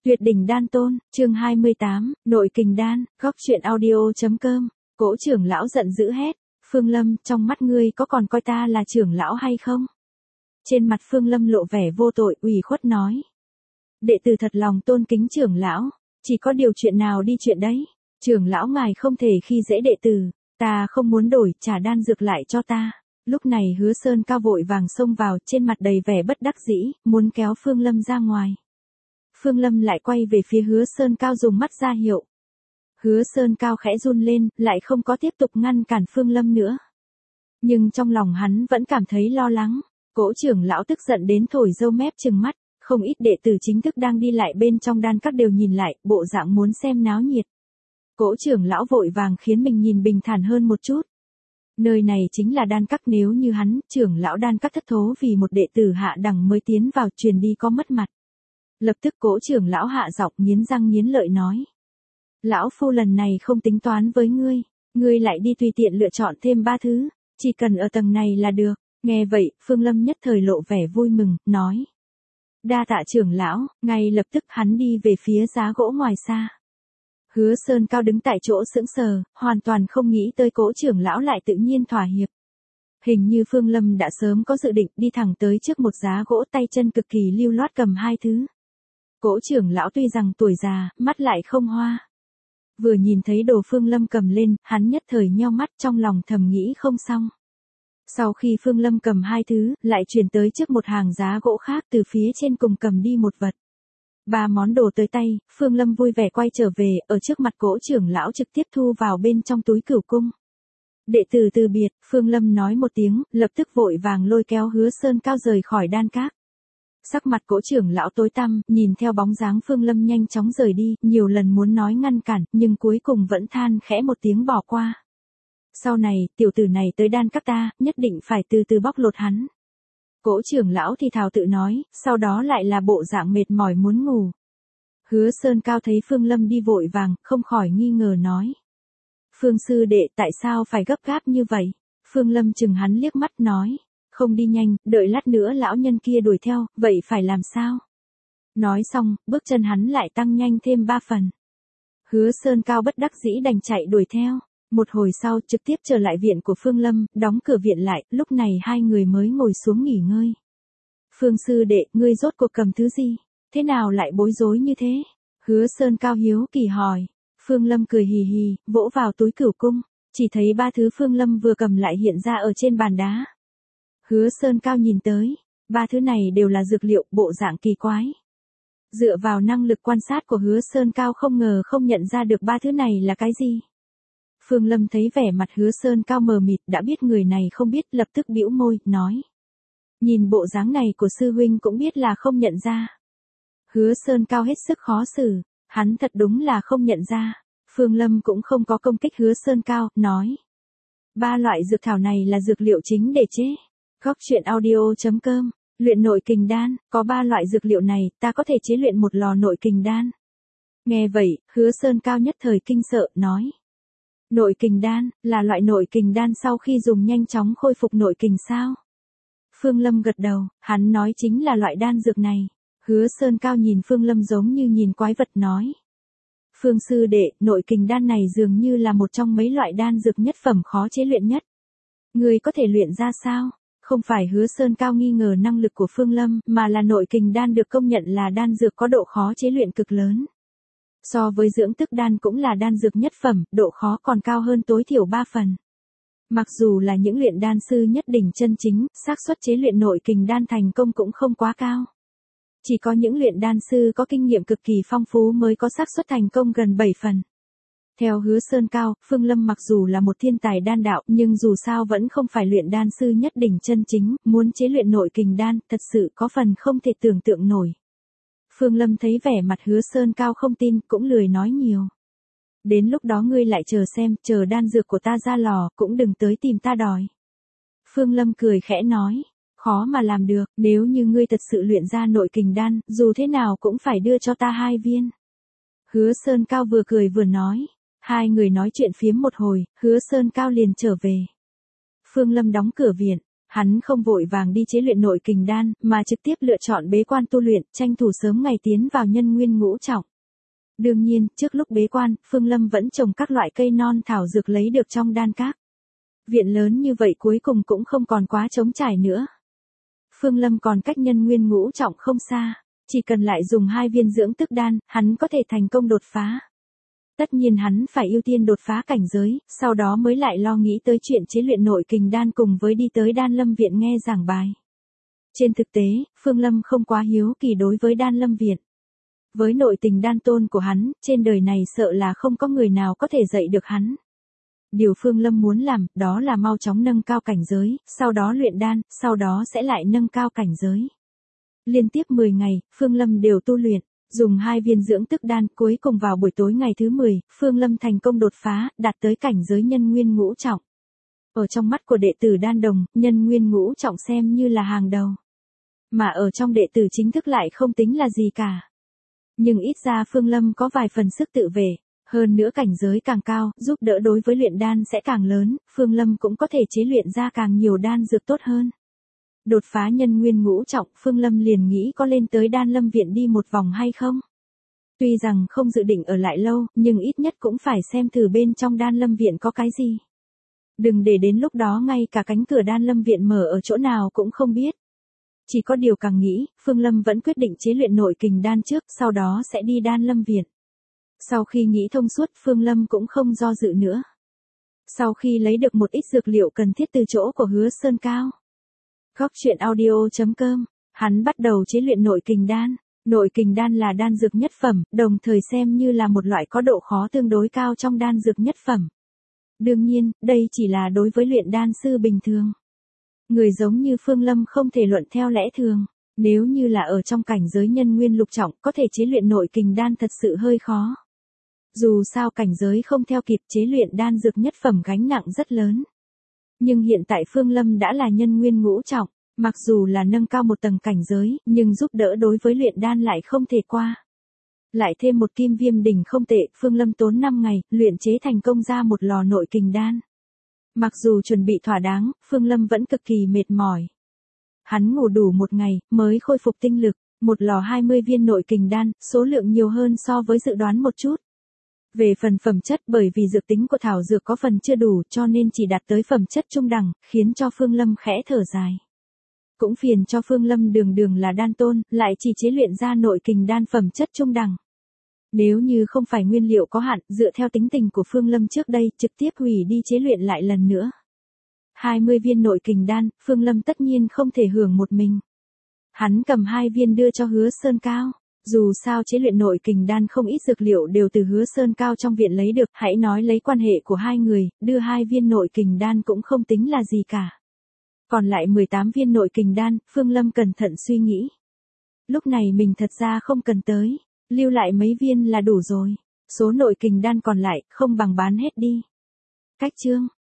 Tuyệt đỉnh đan tôn, chương 28, nội kình đan, góc truyện audio.com. Cỗ trưởng lão giận dữ hét, Phương Lâm, trong mắt ngươi có còn coi ta là trưởng lão hay không? Trên mặt Phương Lâm lộ vẻ vô tội, ủy khuất nói. Đệ tử thật lòng tôn kính trưởng lão, chỉ có điều chuyện nào đi chuyện đấy. Trưởng lão ngài không thể khi dễ đệ tử, ta không muốn đổi, trả đan dược lại cho ta. Lúc này Hứa Sơn Cao vội vàng xông vào, trên mặt đầy vẻ bất đắc dĩ, muốn kéo Phương Lâm ra ngoài. Phương Lâm lại quay về phía Hứa Sơn Cao dùng mắt ra hiệu. Hứa Sơn Cao khẽ run lên, lại không có tiếp tục ngăn cản Phương Lâm nữa. Nhưng trong lòng hắn vẫn cảm thấy lo lắng. Cỗ trưởng lão tức giận đến thổi râu mép trừng mắt, không ít đệ tử chính thức đang đi lại bên trong đan các đều nhìn lại, bộ dạng muốn xem náo nhiệt. Cỗ trưởng lão vội vàng khiến mình nhìn bình thản hơn một chút. Nơi này chính là đan các, nếu như hắn, trưởng lão đan các thất thố vì một đệ tử hạ đẳng mới tiến vào, truyền đi có mất mặt. Lập tức Cỗ trưởng lão hạ giọng nghiến răng nghiến lợi nói. Lão phu lần này không tính toán với ngươi, ngươi lại đi tùy tiện lựa chọn thêm 3 thứ, chỉ cần ở tầng này là được. Nghe vậy, Phương Lâm nhất thời lộ vẻ vui mừng, nói. Đa tạ trưởng lão, ngay lập tức hắn đi về phía giá gỗ ngoài xa. Hứa Sơn Cao đứng tại chỗ sững sờ, hoàn toàn không nghĩ tới Cỗ trưởng lão lại tự nhiên thỏa hiệp. Hình như Phương Lâm đã sớm có dự định, đi thẳng tới trước một giá gỗ, tay chân cực kỳ lưu loát cầm 2 thứ. Cỗ trưởng lão tuy rằng tuổi già, mắt lại không hoa. Vừa nhìn thấy đồ Phương Lâm cầm lên, hắn nhất thời nheo mắt, trong lòng thầm nghĩ không xong. Sau khi Phương Lâm cầm 2 thứ, lại chuyển tới trước một hàng giá gỗ khác, từ phía trên cùng cầm đi một vật. 3 món đồ tới tay, Phương Lâm vui vẻ quay trở về, ở trước mặt Cỗ trưởng lão trực tiếp thu vào bên trong túi cửu cung. Đệ tử từ biệt, Phương Lâm nói một tiếng, lập tức vội vàng lôi kéo Hứa Sơn Cao rời khỏi đan các. Sắc mặt Cỗ trưởng lão tối tăm, nhìn theo bóng dáng Phương Lâm nhanh chóng rời đi, nhiều lần muốn nói ngăn cản, nhưng cuối cùng vẫn than khẽ một tiếng bỏ qua. Sau này, tiểu tử này tới đan các ta, nhất định phải từ từ bóc lột hắn. Cỗ trưởng lão thì thào tự nói, sau đó lại là bộ dạng mệt mỏi muốn ngủ. Hứa Sơn Cao thấy Phương Lâm đi vội vàng, không khỏi nghi ngờ nói. Phương sư đệ, tại sao phải gấp gáp như vậy? Phương Lâm chừng hắn liếc mắt nói. Không đi nhanh, đợi lát nữa lão nhân kia đuổi theo, vậy phải làm sao? Nói xong, bước chân hắn lại tăng nhanh thêm 3 phần. Hứa Sơn Cao bất đắc dĩ đành chạy đuổi theo. Một hồi sau trực tiếp trở lại viện của Phương Lâm, đóng cửa viện lại, lúc này hai người mới ngồi xuống nghỉ ngơi. Phương sư đệ, ngươi rốt cuộc cầm thứ gì? Thế nào lại bối rối như thế? Hứa Sơn Cao hiếu kỳ hỏi. Phương Lâm cười hì hì, vỗ vào túi cửu cung, chỉ thấy 3 thứ Phương Lâm vừa cầm lại hiện ra ở trên bàn đá. Hứa Sơn Cao nhìn tới, 3 thứ này đều là dược liệu, bộ dạng kỳ quái. Dựa vào năng lực quan sát của Hứa Sơn Cao không ngờ không nhận ra được 3 thứ này là cái gì. Phương Lâm thấy vẻ mặt Hứa Sơn Cao mờ mịt, đã biết người này không biết, lập tức bĩu môi, nói. Nhìn bộ dáng này của sư huynh cũng biết là không nhận ra. Hứa Sơn Cao hết sức khó xử, hắn thật đúng là không nhận ra. Phương Lâm cũng không có công kích Hứa Sơn Cao, nói. 3 loại dược thảo này là dược liệu chính để chế. Góc truyện audio.com, luyện nội kình đan, có 3 loại dược liệu này, ta có thể chế luyện một lò nội kình đan. Nghe vậy, Hứa Sơn Cao nhất thời kinh sợ, nói. Nội kình đan, là loại nội kình đan sau khi dùng nhanh chóng khôi phục nội kình sao? Phương Lâm gật đầu, hắn nói chính là loại đan dược này. Hứa Sơn Cao nhìn Phương Lâm giống như nhìn quái vật nói. Phương sư đệ, nội kình đan này dường như là một trong mấy loại đan dược nhất phẩm khó chế luyện nhất. Ngươi có thể luyện ra sao? Không phải Hứa Sơn Cao nghi ngờ năng lực của Phương Lâm, mà là nội kình đan được công nhận là đan dược có độ khó chế luyện cực lớn. So với dưỡng tức đan cũng là đan dược nhất phẩm, độ khó còn cao hơn tối thiểu 3 phần. Mặc dù là những luyện đan sư nhất đỉnh chân chính, xác suất chế luyện nội kình đan thành công cũng không quá cao. Chỉ có những luyện đan sư có kinh nghiệm cực kỳ phong phú mới có xác suất thành công gần 7 phần. Theo Hứa Sơn Cao, Phương Lâm mặc dù là một thiên tài đan đạo, nhưng dù sao vẫn không phải luyện đan sư nhất đỉnh chân chính, muốn chế luyện nội kình đan, thật sự có phần không thể tưởng tượng nổi. Phương Lâm thấy vẻ mặt Hứa Sơn Cao không tin, cũng lười nói nhiều. Đến lúc đó ngươi lại chờ xem, chờ đan dược của ta ra lò, cũng đừng tới tìm ta đòi. Phương Lâm cười khẽ nói, khó mà làm được, nếu như ngươi thật sự luyện ra nội kình đan, dù thế nào cũng phải đưa cho ta 2 viên. Hứa Sơn Cao vừa cười vừa nói. Hai người nói chuyện phiếm một hồi, Hứa Sơn Cao liền trở về. Phương Lâm đóng cửa viện, Hắn không vội vàng đi chế luyện nội kình đan, mà trực tiếp lựa chọn bế quan tu luyện, tranh thủ sớm ngày tiến vào nhân nguyên ngũ trọng. Đương nhiên, trước lúc bế quan, Phương Lâm vẫn trồng các loại cây non thảo dược lấy được trong đan các. Viện lớn như vậy cuối cùng cũng không còn quá trống trải nữa. Phương Lâm còn cách nhân nguyên ngũ trọng không xa, chỉ cần lại dùng 2 viên dưỡng tức đan, hắn có thể thành công đột phá. Tất nhiên hắn phải ưu tiên đột phá cảnh giới, sau đó mới lại lo nghĩ tới chuyện chế luyện nội kình đan cùng với đi tới Đan Lâm Viện nghe giảng bài. Trên thực tế, Phương Lâm không quá hiếu kỳ đối với Đan Lâm Viện. Với nội tình đan tôn của hắn, trên đời này sợ là không có người nào có thể dạy được hắn. Điều Phương Lâm muốn làm, đó là mau chóng nâng cao cảnh giới, sau đó luyện đan, sau đó sẽ lại nâng cao cảnh giới. Liên tiếp 10 ngày, Phương Lâm đều tu luyện, dùng 2 viên dưỡng tức đan, cuối cùng vào buổi tối ngày thứ 10, Phương Lâm thành công đột phá, đạt tới cảnh giới nhân nguyên ngũ trọng. Ở trong mắt của đệ tử đan đồng, nhân nguyên ngũ trọng xem như là hàng đầu. Mà ở trong đệ tử chính thức lại không tính là gì cả. Nhưng ít ra Phương Lâm có vài phần sức tự vệ, hơn nữa cảnh giới càng cao, giúp đỡ đối với luyện đan sẽ càng lớn, Phương Lâm cũng có thể chế luyện ra càng nhiều đan dược tốt hơn. Đột phá nhân nguyên ngũ trọng, Phương Lâm liền nghĩ có lên tới Đan Lâm Viện đi một vòng hay không. Tuy rằng không dự định ở lại lâu, nhưng ít nhất cũng phải xem thử bên trong Đan Lâm Viện có cái gì. Đừng để đến lúc đó ngay cả cánh cửa Đan Lâm Viện mở ở chỗ nào cũng không biết. Chỉ có điều càng nghĩ, Phương Lâm vẫn quyết định chế luyện nội kình đan trước, sau đó sẽ đi Đan Lâm Viện. Sau khi nghĩ thông suốt, Phương Lâm cũng không do dự nữa. Sau khi lấy được một ít dược liệu cần thiết từ chỗ của Hứa Sơn Cao, Góc truyện audio.com, hắn bắt đầu chế luyện nội kình đan. Nội kình đan là đan dược nhất phẩm, đồng thời xem như là một loại có độ khó tương đối cao trong đan dược nhất phẩm. Đương nhiên, đây chỉ là đối với luyện đan sư bình thường. Người giống như Phương Lâm không thể luận theo lẽ thường. Nếu như là ở trong cảnh giới nhân nguyên lục trọng, có thể chế luyện nội kình đan thật sự hơi khó. Dù sao cảnh giới không theo kịp, chế luyện đan dược nhất phẩm gánh nặng rất lớn. Nhưng hiện tại Phương Lâm đã là nhân nguyên ngũ trọng, mặc dù là nâng cao một tầng cảnh giới, nhưng giúp đỡ đối với luyện đan lại không thể qua. Lại thêm một kim viêm đỉnh không tệ, Phương Lâm tốn 5 ngày, luyện chế thành công ra một lò nội kình đan. Mặc dù chuẩn bị thỏa đáng, Phương Lâm vẫn cực kỳ mệt mỏi. Hắn ngủ đủ 1 ngày, mới khôi phục tinh lực, một lò 20 viên nội kình đan, số lượng nhiều hơn so với dự đoán một chút. Về phần phẩm chất, bởi vì dược tính của thảo dược có phần chưa đủ cho nên chỉ đạt tới phẩm chất trung đẳng, khiến cho Phương Lâm khẽ thở dài. Cũng phiền cho Phương Lâm đường đường là đan tôn, lại chỉ chế luyện ra nội kình đan phẩm chất trung đẳng. Nếu như không phải nguyên liệu có hạn, dựa theo tính tình của Phương Lâm trước đây, trực tiếp hủy đi chế luyện lại lần nữa. 20 viên nội kình đan, Phương Lâm tất nhiên không thể hưởng một mình. Hắn cầm 2 viên đưa cho Hứa Sơn Cao. Dù sao chế luyện nội kình đan không ít dược liệu đều từ Hứa Sơn Cao trong viện lấy được, hãy nói lấy quan hệ của hai người, đưa 2 viên nội kình đan cũng không tính là gì cả. Còn lại 18 viên nội kình đan, Phương Lâm cẩn thận suy nghĩ. Lúc này mình thật ra không cần tới, lưu lại mấy viên là đủ rồi. Số nội kình đan còn lại, không bằng bán hết đi. Cách chương.